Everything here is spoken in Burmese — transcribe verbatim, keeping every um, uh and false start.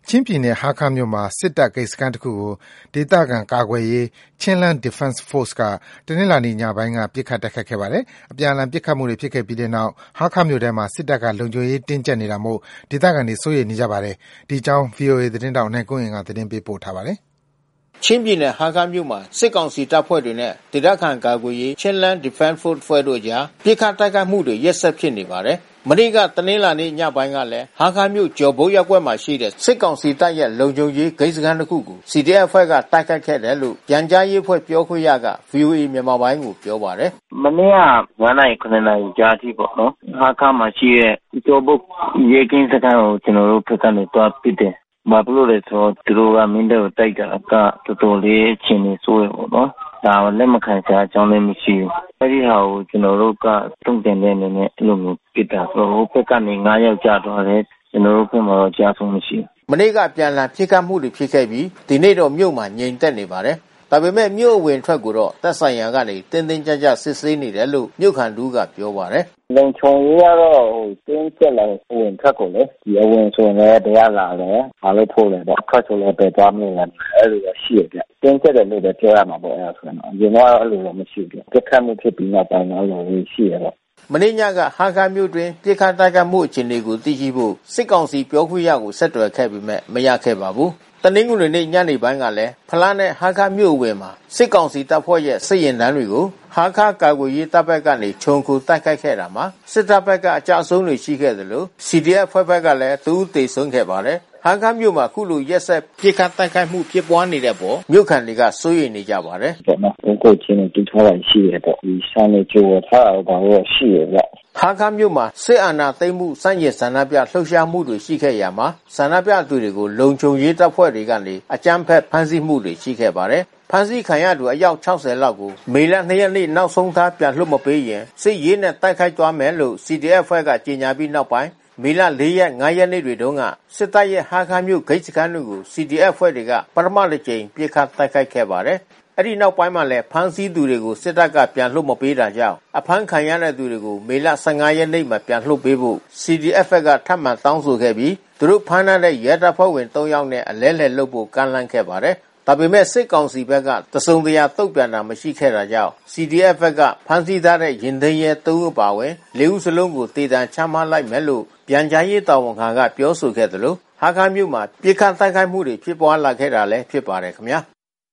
ချင်းပြည်နယ်ဟားခါးမြို့မှာစစ်တပ်ဂိတ်စခန်းတစ်ခုကိုဒေသခံကာကွယ်ရေး Chinland Defense Force ကတနင်္လာနေ့ညပိုင်းကပစ်ခတ်တိုက်ခိုက်ခဲ့ပါတယ်။အပြန်အလှန်ပစ်ခတ်မှုတွေဖြစ်ခဲ့ပြီးတဲ့နောက်ဟားခါးမြို့ထဲမှာစစ်တပ်ကလုံခြုံရေးတင်းကျပ်နေတာမို့ဒေသခံတွေစိုးရိမ်နေကြပါတယ်။ဒီအကြောင်း ဗွီအိုအေ သတင်းထောက်နိုင်ကွန်းအိန်ကသတင်းပေးပို့ထားပါတယ်။ချင်းပြည်နယ်ဟားခါးမြို့မှာစစ်ကောင်စီတပ်ဖွဲ့တွေနဲ့ဒေသခံကာကွယ်ရေး Chinland Defense Force ဖွဲ့တို့ကြားပစ်ခတ်တိုက်ခိုက်မှုတွေရက်ဆက်ဖြစ်နေပါတယ်။မနေ့ကတနင်္လာနေ့ညပိုင်းကလည်းဟားခါးမြို့ကျော်ဘုတ်ရပ်ကွက်မှာရှိတဲ့စစ်ကောင်စီတပ်ရဲ့လုံခြုံရေးဂိတ်စခန်းတစ်ခုကို စီ ဒီ အက်ဖ် အဖွဲ့ကတိုက်ခိုက်ခဲ့တယ်လို့ပြန်ကြားရေးအဖွဲ့ပြောခွင့်ရက ဗွီအိုအေ မြန်မာပိုင်းကိုပြောပါတယ်။မနေ့ကငါးနာရီခုနစ်နာရီကြားထိပေါ့နော်။ဟားခါးမှာရှိတဲ့ကျော်ဘုတ်ရဲကင်းစခန်းကိုကျွန်တော်တို့ဖက်ကနေတွားပစ်တယ်။ဘာလို့လဲဆိုတော့သူတို့ကမင်းတို့တိုက်တာကတော်တော်လေးအချင်းနေဆိုးရပေါ့နော်။ဒါလည်းမခံစားကြောင်းလည်းမရှိဘူး။အဲဒီဟာကိုကျွန်တော်တို့ကတုံ့ပြန်တဲ့အနေနဲ့အဲ့လိုမျိုးပစ်တာဆိုတော့ဖက်ကနေငါးယောက်ကြာတော့တယ်ကျွန်တော်တို့ဖက်မှာတော့ကြာဆုံးမရှိဘူး။မနေ့ကပြန်လည်ပစ်ခတ်မှုတွေဖြစ်ခဲ့ပြီးဒီနေ့တော့မြို့မှာငြိမ်သက်နေပါတယ်။ဒါပေမဲ့မြို့အဝင်ထွက်ကိုတော့တပ်ဆိုင်ရာကနေတင်းတင်းကြပ်ကြပ်စစ်ဆေးနေတယ်လို့မြို့ခံတူကပြောပါတယ်။လုံခြုံရေးကတော့ဟိုတင်းကျပ်လာအဝင်ထွက်ကိုလေဒီအဝင်ဆိုရင်လည်းတရားလာတယ်ဘာလို့ဖို့လဲတော့ထွက်ဆိုလည်းပဲသွားမလို့လည်းအဲ့လိုရှိရတယ်။တင်းကျပ်တယ်လို့လည်းပြောရမှာပေါ့အဲ့ဒါဆိုရင်အရင်ကအဲ့လိုတော့မရှိဘူး။ပြတ်ခတ်မှုဖြစ်ပြီးနောက်ပိုင်းတော့လို့ရှိရတော့မနေ့ညကဟားခါးမြို့တွင်ပြစ်ခတ်တိုက်ခိုက်မှုအခြေအနေကိုသိရှိဖို့စစ်ကောင်စီပြောခွင့်ရကိုဆက်သွယ်ခဲ့ပေမဲ့မရခဲ့ပါဘူး။တနင်္ဂနွေနေ့ညနေပိုင်းကလည်းဖလားနဲ့ဟားခါးမြို့အဝင်မှာစစ်ကောင်စီတပ်ဖွဲ့ရဲ့စစ်ရင်တန်းတွေကိုဟားခါးကာကွယ်ရေးတပ်ဘက်ကနေခြုံခိုတိုက်ခိုက်ခဲ့တာမှာစစ်တပ်ဘက်ကအကြအဆုံးတွေရှိခဲ့သလို စီ ဒီ အက်ဖ် ဖွဲ့ဘက်ကလည်းသူသေဆုံးခဲ့ပါတယ်။ဟားခါးမြို့မှာခုလိုရက်ဆက်ပြစ်ခတ်တိုက်ခိုက်မှုဖြစ်ပွားနေတဲ့ပေါ်မြို့ခံတွေကစိုးရိမ်နေကြပါတယ်။ပေါ့နော်။ကိုယ်ချင်းတူထားတာရှိရတော့ဒီဆောင်နေကြိုထားတာတော့ရှိရဗျ။ဟားခါးမြို့မှာစစ်အာဏာသိမ်းမှုစန့်ကျင်ဆန္ဒပြလှုပ်ရှားမှုတွေရှိခဲ့ရမှာဆန္ဒပြသူတွေကိုလုံခြုံရေးတပ်ဖွဲ့တွေကနေအကြမ်းဖက်ဖမ်းဆီးမှုတွေရှိခဲ့ပါတယ်။ဖမ်းဆီးခံရသူအယောက်ခြောက်ဆယ်လောက်ကိုမေလနှစ်ရက်နေ့နောက်ဆုံးထားပြန်လွှတ်မပေးရင်စစ်ရေးနဲ့တိုက်ခိုက်သွားမယ်လို့ စီ ဒီ အက်ဖ် အဖွဲ့ကကြေညာပြီးနောက်ပိုင်းမေလလေးရက်ငါးရက်နေ့တွေတုန်းကစစ်တပ်ရဲ့ဟားခါးမြို့ဂိတ်စခန်းတွေကို စီ ဒီ အက်ဖ် အဖွဲ့တွေကပထမတစ်ကြိမ်ပစ်ခတ်တိုက်ခိုက်ခဲ့ပါတယ်။အဲဒီနောက်ပိုင်းမှာလည်းဖမ်းဆီးသူတွေကိုစစ်တပ်ကပြန်လွှတ်မပေးတာကြောင့်အဖမ်းခံရတဲ့သူတွေကိုမေလဆယ့်ငါးရက်နေ့မှာပြန်လွှတ်ပေးဖို့ စီ ဒီ အက်ဖ် ကထပ်မံတောင်းဆိုခဲ့ပြီးသူတို့ဖမ်းထားတဲ့ရဲတပ်ဖွဲ့ဝင်သုံးယောက်နဲ့အလဲလှယ်လုပ်ဖို့ကမ်းလှမ်းခဲ့ပါတယ်။ဒါပေမဲ့စစ်ကောင်စီဘက်ကတစုံတရာတုံ့ပြန်တာမရှိခဲ့တာကြောင့် စီ ဒီ အက်ဖ် ဘက်ကဖမ်းဆီးထားတဲ့ရင်သိမ်းရဲသုံးဦးပါဝင်လေးဦးစလုံးကိုတေတံချမှတ်လိုက်မယ်လို့ပြန်ကြားရေးတာဝန်ခံကပြောဆိုခဲ့တယ်လို့ဟားခါးမြို့မှာပြစ်ခတ်တိုက်ခိုက်မှုတွေဖြစ်ပွားလာခဲ့တာလည်းဖြစ်ပါတယ်ခင်ဗျာ။